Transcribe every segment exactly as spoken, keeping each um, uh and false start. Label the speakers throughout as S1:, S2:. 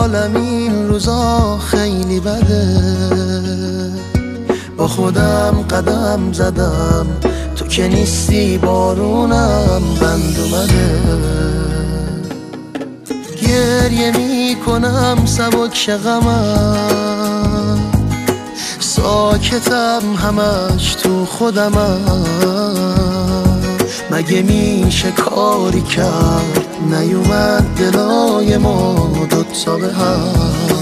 S1: حالم این روزا خیلی بده، با خودم قدم زدم تو که نیستی، بارونم بند اومده. گریه می کنم سبک غمم، ساکتم همش تو خودمم. مگه میشه کاری کرد نیومد دلای ما دوتا به هم؟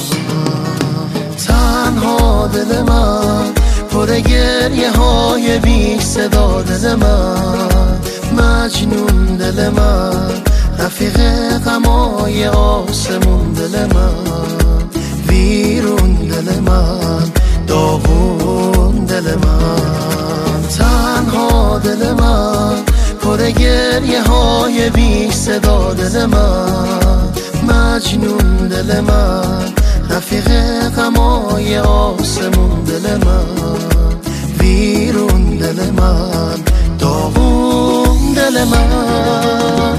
S1: تنها دل من پر گریه های بی صدا، دل من مجنون، دل من رفیق غمای آسمون، دل من ویرون، دل من داغون، دل من تنها دل من پر گریه های بی صدا، دل من مجنون، دل من رفیق غمای آسمون، دل من ویرون، دل من داغون، دل من.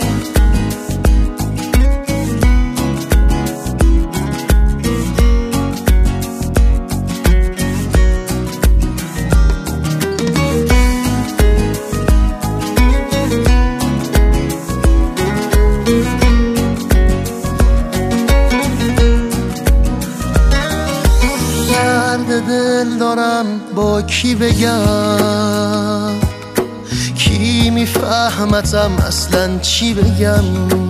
S1: دل دارم با کی بگم، کی میفهمتم اصلا چی بگم؟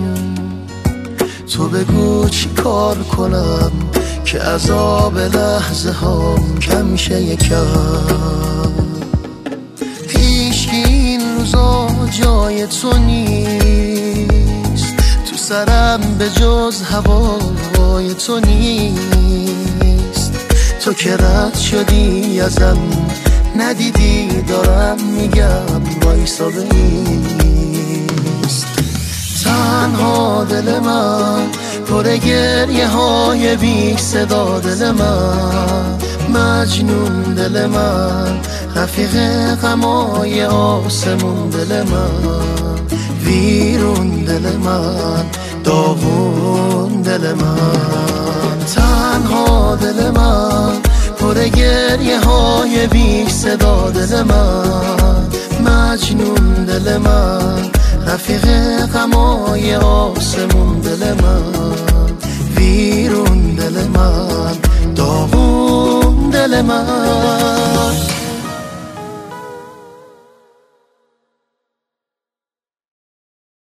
S1: تو بگو چی کار کنم که عذاب لحظه هام کم شه یکم. هیچ این روزا جای تو نیست، تو سرم به جز هوای تو نیست. تو که رد شدی ازم ندیدی دارم میگم وایسا بایست. تنها دل من پر گریه های بی صدا، دل من مجنون، دل من رفیق غمای آسمون، دل من ویرون، دل من داغون، دل من تنها دل من پر گریه های بی صدا، دل من مجنون، دل من رفیق غمای آسمون، دل من ویرون، دل من داغون، دل من.